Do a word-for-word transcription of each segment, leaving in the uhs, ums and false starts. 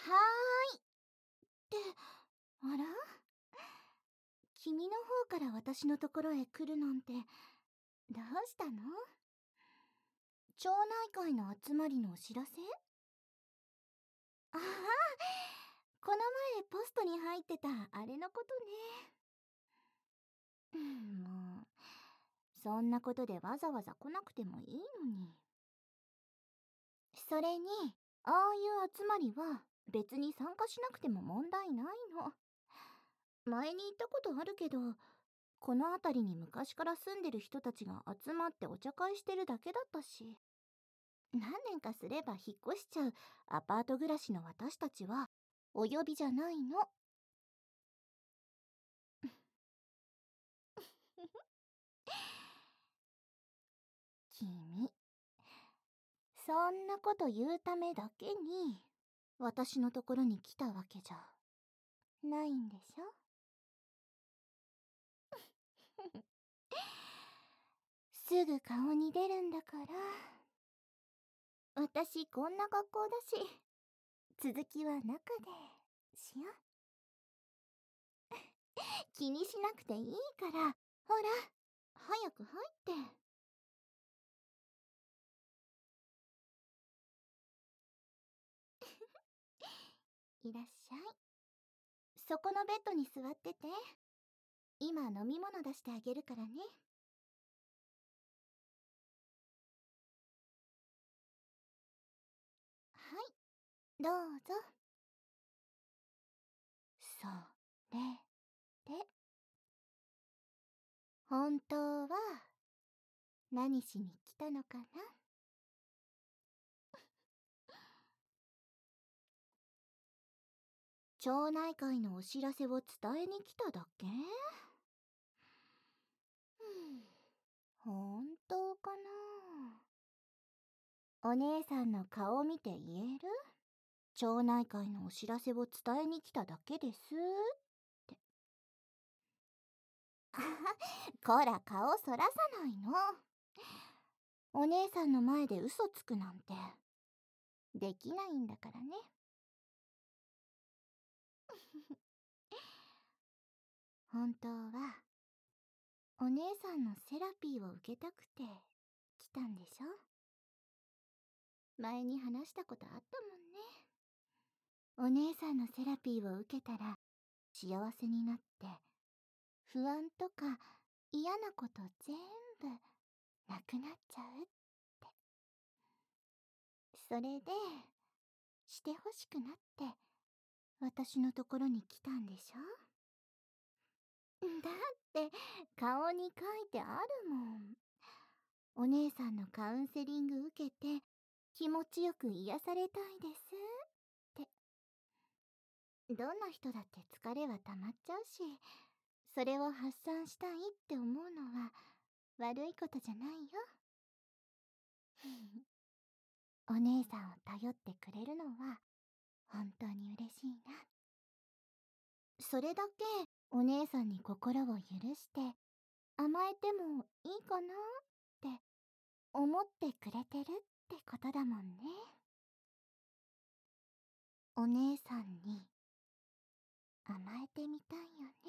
はーい。って、あら？君の方から私のところへ来るなんて、どうしたの？町内会の集まりのお知らせ？ああ、この前ポストに入ってたあれのことね。うん、もう、そんなことでわざわざ来なくてもいいのに。それに、ああいう集まりは別に参加しなくても問題ないの。前に言ったことあるけど、この辺りに昔から住んでる人たちが集まってお茶会してるだけだったし、何年かすれば引っ越しちゃうアパート暮らしの私たちはお呼びじゃないの。君、そんなこと言うためだけに私のところに来たわけじゃないんでしょ？すぐ顔に出るんだから。私こんな格好だし、続きは中でしよう。気にしなくていいから、ほら、早く入って。いらっしゃい。そこのベッドに座ってて。今飲み物出してあげるからね。はい、どうぞ。それで、本当は何しに来たのかな？町内会のお知らせを伝えに来ただけ？本当かな？お姉さんの顔見て言える？町内会のお知らせを伝えに来ただけですって。あは、こら顔そらさないの。お姉さんの前で嘘つくなんてできないんだからね。本当はお姉さんのセラピーを受けたくて来たんでしょ？前に話したことあったもんね。お姉さんのセラピーを受けたら幸せになって不安とか嫌なこと全部なくなっちゃうって。それでしてほしくなって私のところに来たんでしょ？だって顔に書いてあるもん。お姉さんのカウンセリング受けて気持ちよく癒されたいですって。どんな人だって疲れは溜まっちゃうし、それを発散したいって思うのは悪いことじゃないよ。お姉さんを頼ってくれるのは本当に嬉しいな。それだけお姉さんに心を許して甘えてもいいかなって思ってくれてるってことだもんね。お姉さんに甘えてみたいよね。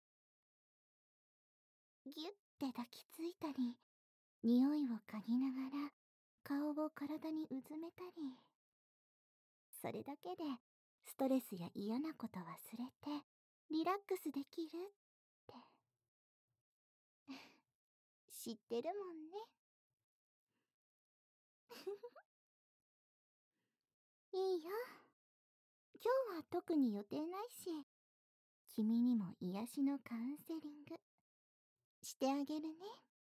ぎゅって抱きついたり、匂いを嗅ぎながら顔を体にうずめたり。それだけでストレスや嫌なこと忘れてリラックスできるって知ってるもんね。いいよ。今日は特に予定ないし、君にも癒しのカウンセリングしてあげるね。